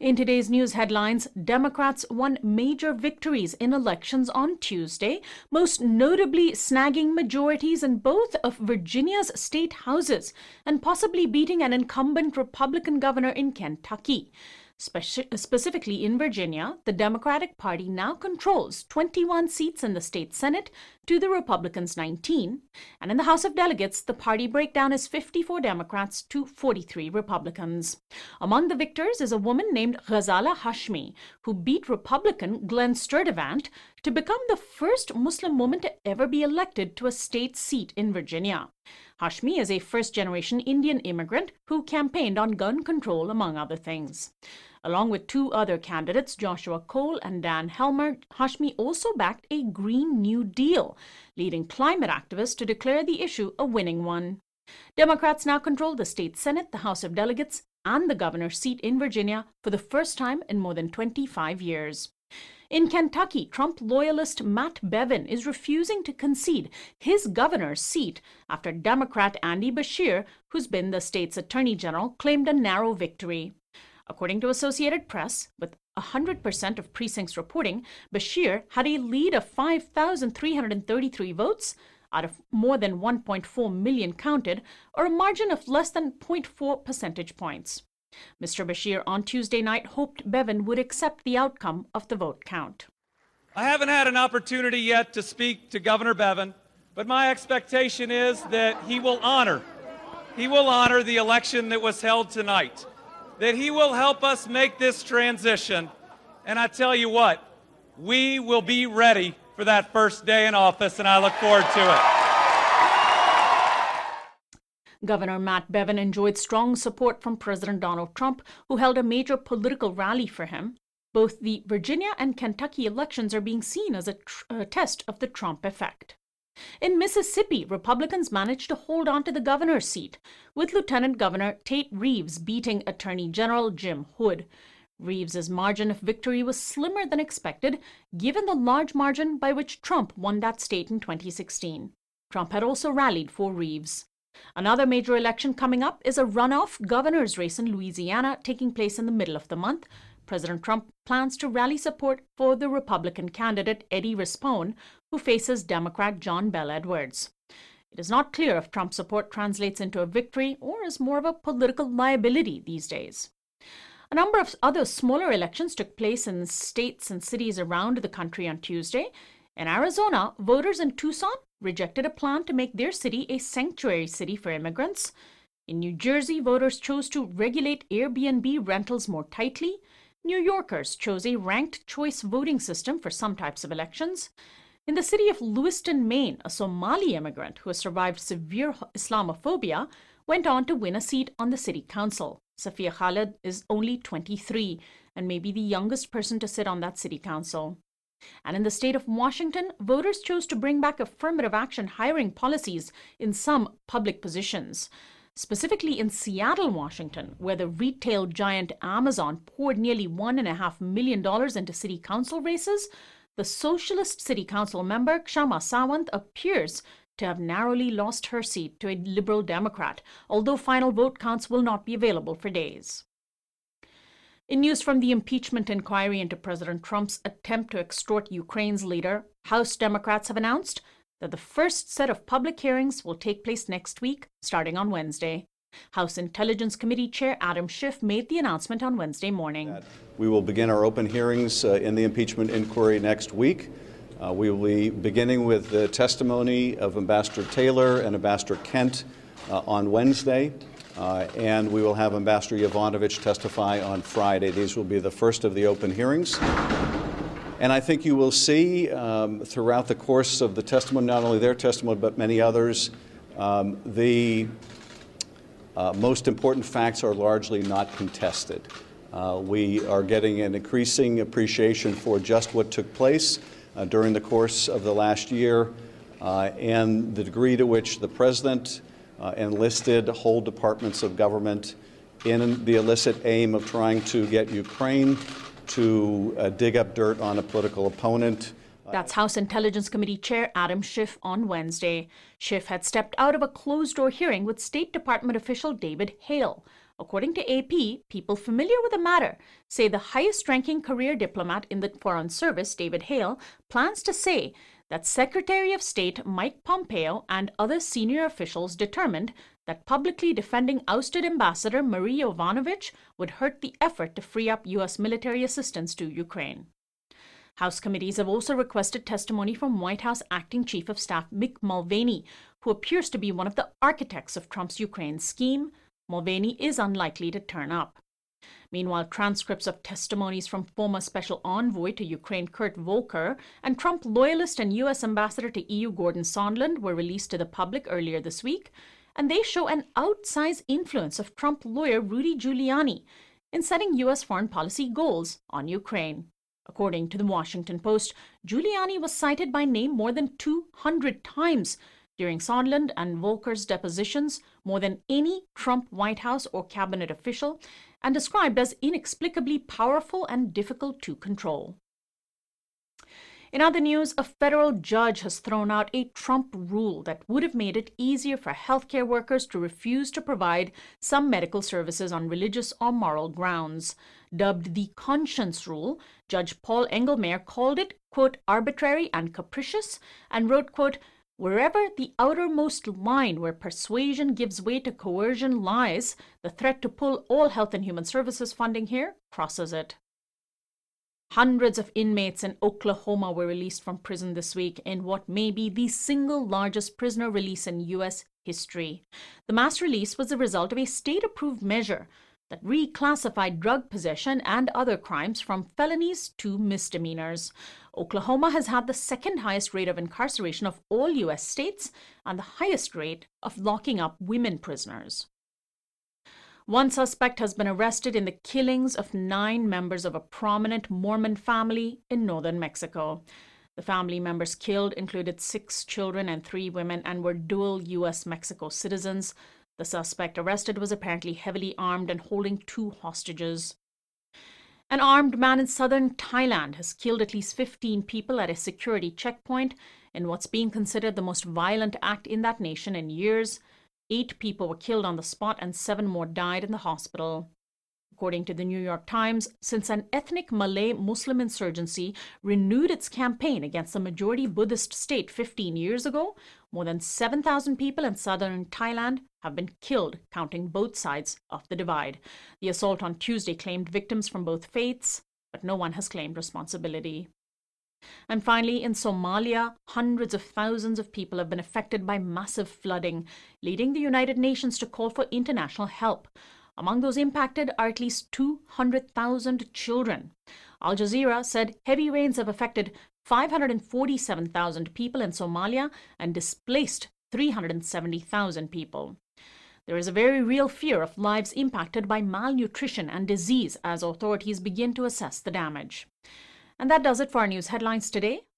In today's news headlines, Democrats won major victories in elections on Tuesday, most notably snagging majorities in both of Virginia's state houses and possibly beating an incumbent Republican governor in Kentucky. Specifically in Virginia, the Democratic Party now controls 21 seats in the state Senate to the Republicans' 19, and in the House of Delegates, the party breakdown is 54 Democrats to 43 Republicans. Among the victors is a woman named Ghazala Hashmi, who beat Republican Glenn Sturtevant to become the first Muslim woman to ever be elected to a state seat in Virginia. Hashmi is a first-generation Indian immigrant who campaigned on gun control, among other things. Along with two other candidates, Joshua Cole and Dan Helmer, Hashmi also backed a Green New Deal, leading climate activists to declare the issue a winning one. Democrats now control the state Senate, the House of Delegates, and the governor's seat in Virginia for the first time in more than 25 years. In Kentucky, Trump loyalist Matt Bevin is refusing to concede his governor's seat after Democrat Andy Beshear, who's been the state's attorney general, claimed a narrow victory. According to Associated Press, with 100% of precincts reporting, Beshear had a lead of 5,333 votes out of more than 1.4 million counted, or a margin of less than 0.4 percentage points. Mr. Beshear on Tuesday night hoped Bevin would accept the outcome of the vote count. I haven't had an opportunity yet to speak to Governor Bevin, but my expectation is that he will honor the election that was held tonight, that he will help us make this transition. And I tell you what, we will be ready for that first day in office, and I look forward to it. Governor Matt Bevin enjoyed strong support from President Donald Trump, who held a major political rally for him. Both the Virginia and Kentucky elections are being seen as a test of the Trump effect. In Mississippi, Republicans managed to hold on to the governor's seat, with Lieutenant Governor Tate Reeves beating Attorney General Jim Hood. Reeves's margin of victory was slimmer than expected, given the large margin by which Trump won that state in 2016. Trump had also rallied for Reeves. Another major election coming up is a runoff governor's race in Louisiana taking place in the middle of the month. President Trump plans to rally support for the Republican candidate Eddie Rispone, who faces Democrat John Bel Edwards. It is not clear if Trump's support translates into a victory or is more of a political liability these days. A number of other smaller elections took place in states and cities around the country on Tuesday. In Arizona, voters in Tucson rejected a plan to make their city a sanctuary city for immigrants. In New Jersey, voters chose to regulate Airbnb rentals more tightly. New Yorkers chose a ranked choice voting system for some types of elections. In the city of Lewiston, Maine, a Somali immigrant who has survived severe Islamophobia went on to win a seat on the city council. Safia Khalid is only 23 and may be the youngest person to sit on that city council. And in the state of Washington, voters chose to bring back affirmative action hiring policies in some public positions. Specifically in Seattle, Washington, where the retail giant Amazon poured nearly $1.5 million into city council races, the socialist city council member Kshama Sawant appears to have narrowly lost her seat to a liberal Democrat, although final vote counts will not be available for days. In news from the impeachment inquiry into President Trump's attempt to extort Ukraine's leader, House Democrats have announced that the first set of public hearings will take place next week, starting on Wednesday. House Intelligence Committee Chair Adam Schiff made the announcement on Wednesday morning. We will begin our open hearings in the impeachment inquiry next week. We will be beginning with the testimony of Ambassador Taylor and Ambassador Kent on Wednesday, and we will have Ambassador Yovanovitch testify on Friday. These will be the first of the open hearings. And I think you will see throughout the course of the testimony, not only their testimony, but many others, the most important facts are largely not contested. We are getting an increasing appreciation for just what took place during the course of the last year and the degree to which the President enlisted whole departments of government in the illicit aim of trying to get Ukraine to dig up dirt on a political opponent. That's House Intelligence Committee Chair Adam Schiff on Wednesday. Schiff had stepped out of a closed-door hearing with State Department official David Hale. According to AP, people familiar with the matter say the highest-ranking career diplomat in the Foreign Service, David Hale, plans to say that Secretary of State Mike Pompeo and other senior officials determined that publicly defending ousted Ambassador Marie Yovanovitch would hurt the effort to free up U.S. military assistance to Ukraine. House committees have also requested testimony from White House Acting Chief of Staff Mick Mulvaney, who appears to be one of the architects of Trump's Ukraine scheme. Mulvaney is unlikely to turn up. Meanwhile, transcripts of testimonies from former special envoy to Ukraine Kurt Volker and Trump loyalist and U.S. ambassador to EU Gordon Sondland were released to the public earlier this week, and they show an outsized influence of Trump lawyer Rudy Giuliani in setting U.S. foreign policy goals on Ukraine. According to the Washington Post, Giuliani was cited by name more than 200 times during Sondland and Volker's depositions, more than any Trump White House or cabinet official, and described as inexplicably powerful and difficult to control. In other news, a federal judge has thrown out a Trump rule that would have made it easier for healthcare workers to refuse to provide some medical services on religious or moral grounds. Dubbed the Conscience Rule, Judge Paul Engelmayer called it, quote, arbitrary and capricious, and wrote, quote, wherever the outermost line where persuasion gives way to coercion lies, the threat to pull all health and human services funding here crosses it. Hundreds of inmates in Oklahoma were released from prison this week in what may be the single largest prisoner release in U.S. history. The mass release was the result of a state-approved measure that reclassified drug possession and other crimes from felonies to misdemeanors. Oklahoma has had the second highest rate of incarceration of all U.S. states and the highest rate of locking up women prisoners. One suspect has been arrested in the killings of 9 members of a prominent Mormon family in northern Mexico. The family members killed included 6 children and 3 women and were dual U.S.-Mexico citizens. The suspect arrested was apparently heavily armed and holding 2 hostages. An armed man in southern Thailand has killed at least 15 people at a security checkpoint in what's being considered the most violent act in that nation in years. 8 people were killed on the spot and 7 more died in the hospital. According to the New York Times, since an ethnic Malay Muslim insurgency renewed its campaign against the majority Buddhist state 15 years ago, more than 7,000 people in southern Thailand have been killed, counting both sides of the divide. The assault on Tuesday claimed victims from both faiths, but no one has claimed responsibility. And finally, in Somalia, hundreds of thousands of people have been affected by massive flooding, leading the United Nations to call for international help. Among those impacted are at least 200,000 children. Al Jazeera said heavy rains have affected 547,000 people in Somalia and displaced 370,000 people. There is a very real fear of lives impacted by malnutrition and disease as authorities begin to assess the damage. And that does it for our news headlines today.